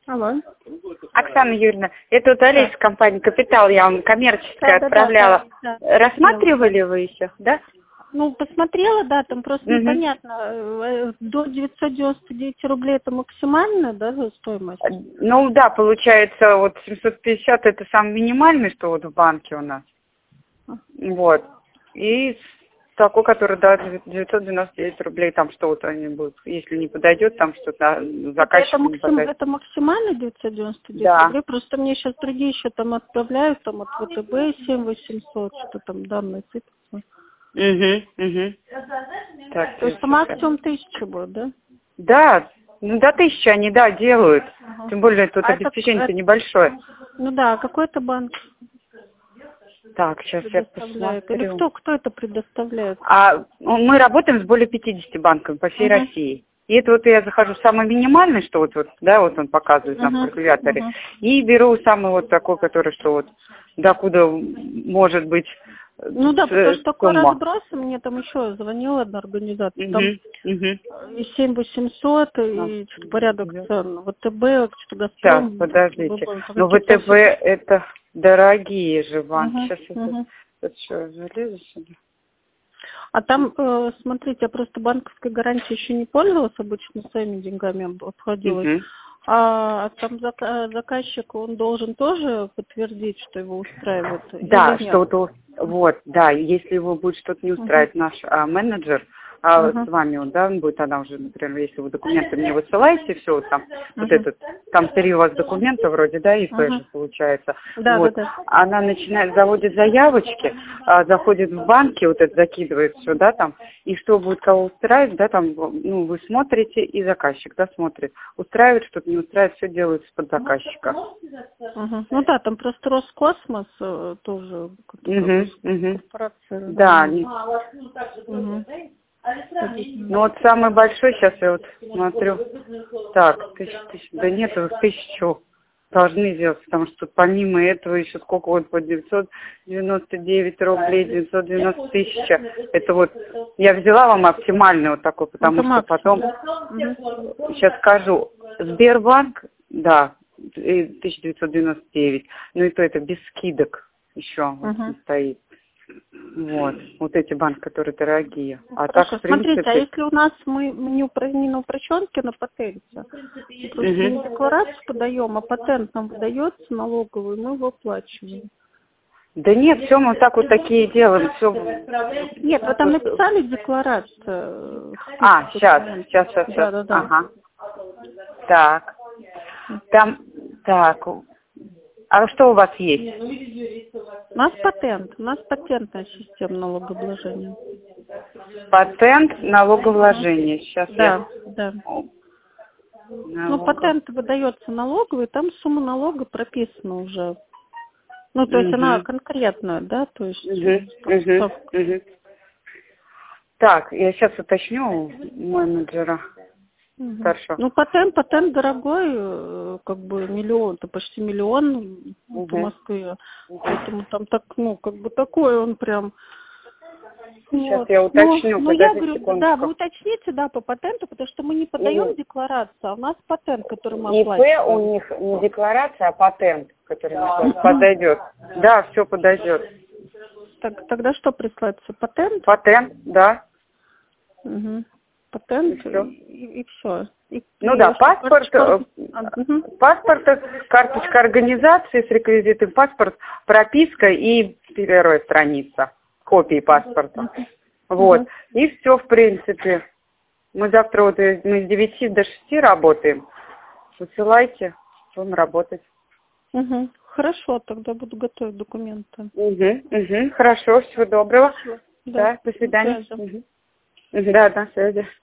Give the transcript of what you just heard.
Алло. Оксана Юрьевна, это вот Олеся, компания «Капитал», я вам коммерческое отправляла. Да. Рассматривали вы еще, да? Ну, посмотрела, да, там просто непонятно. До 999 рублей это максимальная, да, стоимость? Ну да, получается, вот 750 это самый минимальный, что вот в банке у нас. Вот. И такой, который, да, 999 рублей, там что вот они будут, если не подойдет, там что-то заказчик не подойдет. Это максимально 999 Да. рублей? Просто мне сейчас другие еще там отправляют, там от ВТБ 7800, что там данные сыпятся. Так, То есть максимум 1000 будет, да? Да, ну до 1000 они, да, делают. Тем более тут обеспечение-то небольшое. Ну да, какой это банк Так, сейчас я предоставляет? посмотрю. Или кто это предоставляет? Мы работаем с более 50 банками по всей России. И это вот я захожу в самый минимальный, что вот, да, вот он показывает на калькуляторе, и беру самый вот такой, который, что вот, докуда может быть. Ну да, потому что такой разброс, мне там еще звонила одна организация, там и 7800, и что-то порядок цен, ВТБ, что-то Газпром. Сейчас, подождите, но ВТБ это дорогие же банки. Сейчас это что, залезу сюда? А там, смотрите, я просто банковской гарантией еще не пользовалась, обычно своими деньгами обходилась. А там заказчик, он должен тоже подтвердить, что его устраивает? Да, что-то, вот, да, если его будет что-то не устраивать, наш менеджер, с вами он, да, он будет, она уже, например, если вы документы мне высылаете, все, вот там, вот этот, там 3 у вас документа вроде, да, ИП же получается. Да, вот. да. Она начинает, заводит заявочки, заходит в банки, вот это закидывает все, да, там, и что будет кого устраивать, да, там, ну, вы смотрите, и заказчик, да, смотрит. Устраивает, что-то не устраивает, все делается под заказчика. Ну да, там просто Роскосмос тоже, корпорация. Да. Ну вот самый большой, сейчас я вот смотрю, так, 1000, да нет, 1000 должны сделать, потому что помимо этого еще сколько вот по 999 рублей, 990 тысяч, это вот, я взяла вам оптимальный вот такой, потому что потом, сейчас скажу, Сбербанк, да, 1999, но и то это без скидок еще стоит. Вот эти банки, которые дорогие. А хорошо, так, в принципе... Смотрите, а если у нас мы не на упрощенке, на патенте, просто не декларацию подаем, а патент нам выдается налоговый, мы его оплачиваем. Да нет, все мы так вот такие делаем. Все... Нет, вы там написали декларацию. Сейчас. Да. Ага. Так. Там, так... А что у вас есть? У нас патентная система налогообложения. Патент налогообложения. Сейчас да. Ну, патент выдается налоговый, там сумма налога прописана уже. Ну, то есть она конкретная, да, то есть... Так, я сейчас уточню менеджера. Хорошо. Ну, патент дорогой, как бы миллион, это почти миллион по Москве. Поэтому там так, ну, как бы такой он прям... Сейчас я уточню, ну я говорю, да, вы уточните, да, по патенту, потому что мы не подаем декларацию, а у нас патент, который мы оплачиваем. ИП у них не декларация, а патент, который подойдет. Да, все подойдет. Так, тогда что присылается? Патент? Патент, да. Патент и все. Ну да, паспорт, карточка организации с реквизитом, паспорт, прописка и первая страница, копии паспорта. Вот. И все, в принципе. Мы завтра вот мы с 9 до 6 работаем. Высылайте, будем работать. Хорошо, тогда буду готовить документы. Хорошо, всего доброго. Да, до свидания. Да, до связи.